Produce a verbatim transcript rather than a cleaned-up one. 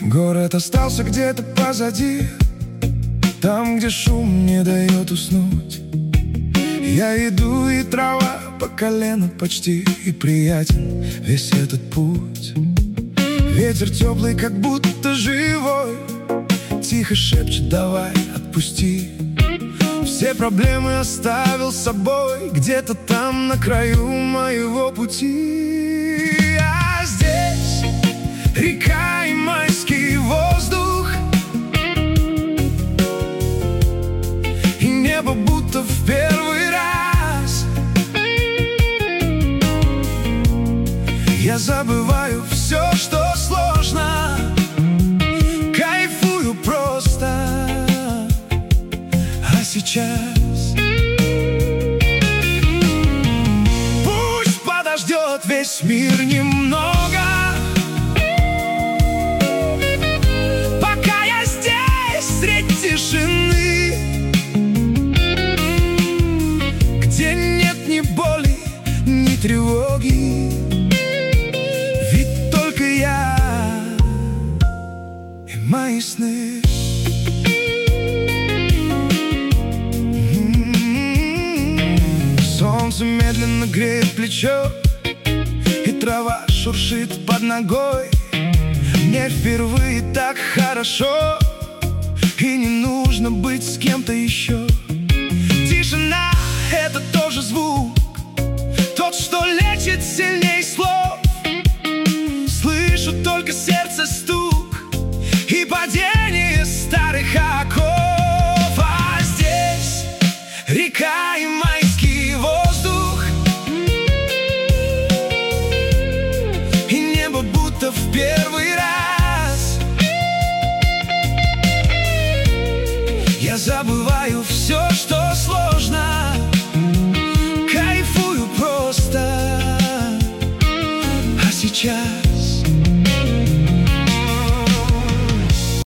Город остался где-то позади, там, где шум не дает уснуть. Я иду, и трава по колено почти, и приятен весь этот путь. Ветер теплый, как будто живой, тихо шепчет: давай, отпусти. Все проблемы оставил с собой, где-то там на краю моего пути. А здесь река и майский воздух, и небо будто в первый раз. Я забываю все, что сложно, кайфую просто. А сейчас пусть подождет весь мир немного, пока я здесь средь тишины, где нет ни боли, ни тревоги. Ведь только я и мои сны. Солнце медленно греет плечо, и трава шуршит под ногой. Мне впервые так хорошо, и не нужно быть с кем-то еще. Тишина — это тоже звук, тот, что лечит сильней слов. Слышу только сердце стук и падение старых оков. А здесь река и майский воздух, и небо будто в первый раз. Я забываю все, что сложно, кайфую просто. А сейчас